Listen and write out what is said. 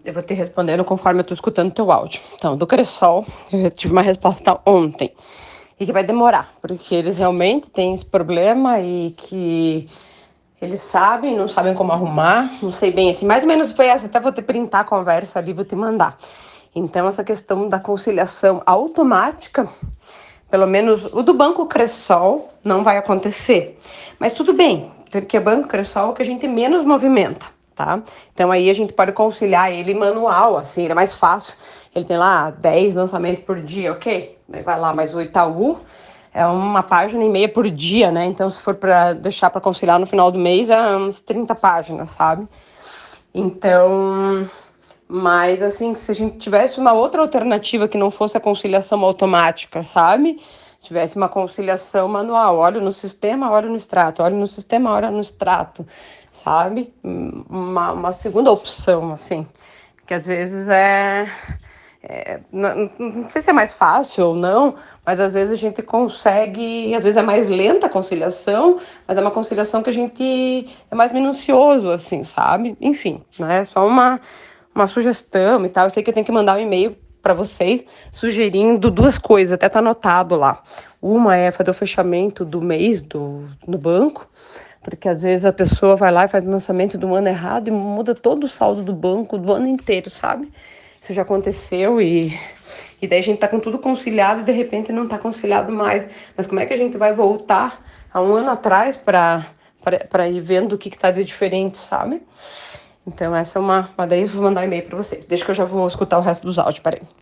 Eu vou te respondendo conforme eu tô escutando teu áudio. Então, do Cressol, eu tive uma resposta ontem. E que vai demorar, porque eles realmente têm esse problema e que eles sabem, não sabem como arrumar, não sei bem assim. Mais ou menos foi essa, até vou te printar a conversa ali, vou te mandar. Então, essa questão da conciliação automática, pelo menos o do Banco Cressol, não vai acontecer. Mas tudo bem, porque o Banco Cressol é o que a gente menos movimenta, tá? Então aí a gente pode conciliar ele manual, assim, ele é mais fácil. Ele tem lá 10 lançamentos por dia, ok? Vai lá, mas o Itaú é uma página e meia por dia, né? Então se for para deixar para conciliar no final do mês, é uns 30 páginas, sabe? Então, mas, assim, se a gente tivesse uma outra alternativa que não fosse a conciliação automática, sabe? Tivesse uma conciliação manual, olho no sistema, olho no extrato, olho no sistema, olho no extrato, sabe? Uma segunda opção, assim, que às vezes não sei se é mais fácil ou não, mas às vezes a gente consegue, às vezes é mais lenta a conciliação, mas é uma conciliação que a gente é mais minucioso, assim, sabe? Enfim, né? Só uma sugestão e tal. Eu sei que eu tenho que mandar um e-mail para vocês sugerindo duas coisas, até tá anotado lá. Uma é fazer o fechamento do mês no banco, porque às vezes a pessoa vai lá e faz o lançamento do ano errado e muda todo o saldo do banco do ano inteiro, sabe? Isso já aconteceu e daí a gente tá com tudo conciliado e de repente não tá conciliado mais. Mas como é que a gente vai voltar a um ano atrás para ir vendo o que tá de diferente, sabe? Então essa é uma daí eu vou mandar um e-mail para vocês. Deixa que eu já vou escutar o resto dos áudios, peraí.